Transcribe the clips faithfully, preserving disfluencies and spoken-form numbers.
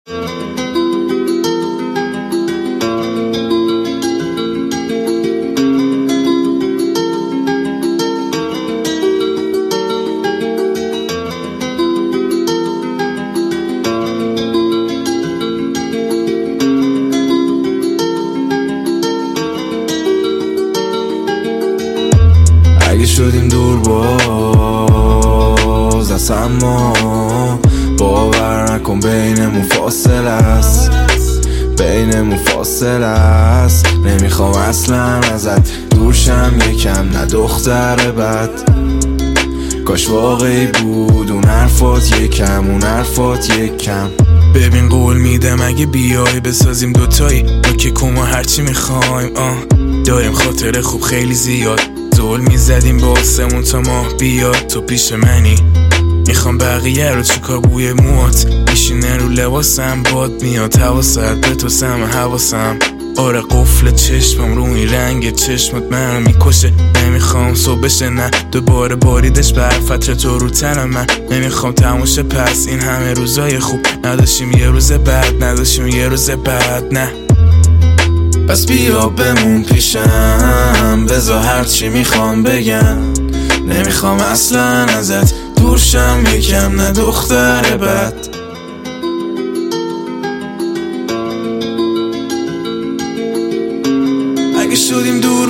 اگه شدیم دور باز از اما باور نکن بینمون فاصله است، بینمون فاصله است. نمیخوام اصلا ازت دورشم یکم، نه دختر بد. کاش واقعی بود اون حرفات یکم، اون حرفات یکم. ببین قول میدم اگه بیای بسازیم دوتایی، ما که کما هرچی میخوایم. آه داریم خاطر خوب خیلی زیاد، زول میزدیم با آسمون تا ماه بیاد. تو پیش منی میخوام بقیه رو چیکار بوی موات میشینه رو لباسم، باد میاد حواست به تو سم حواسم. آره قفل چشمم رو این رنگ چشمت منو میکشه. نمیخوام صبح بشه نه دوباره باریدش بر فتره تو رو تنم. من نمیخوام تموشه پس این همه روزای خوب نداشتیم یه روز بعد، نداشتیم یه روز بعد. نه پس بیا بمون پیشم، بذار هرچی میخوام بگم. نمیخوام اصلا ازت دورشم یکم، نه دختر بد. اگه شدیم دور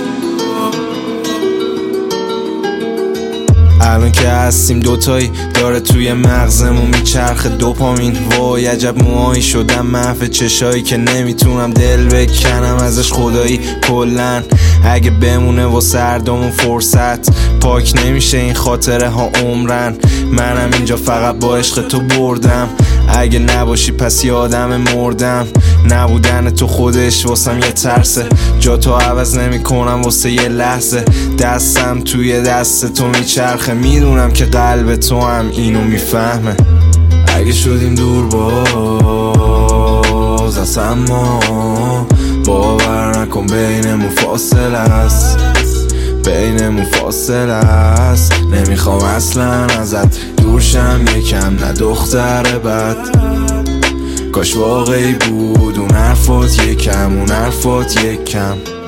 الان که هستیم دوتایی، داره توی مغزمون میچرخه دوپامین. وای عجب موهایی شدم محو چشایی که نمیتونم دل بکنم ازش خدایی. کلن اگه بمونه و سردمون فرصت، پاک نمیشه این خاطره ها عمرن. منم اینجا فقط با عشق تو بردم، اگه نباشی پس یادم مردم. نبودن تو خودش واسم یه ترسه، جا تو عوض نمی کنم واسه یه لحظه. دستم توی دست تو میچرخه، میدونم که قلب تو هم اینو میفهمه. اگه شدیم دور باز از اما باور نکن بینمون فاصله است، بینمون فاصله است. نمیخوام اصلا ازت دورشم یکم، نه دختر بد. کاش واقعی بود اون حرفات یکم، اون حرفات یکم.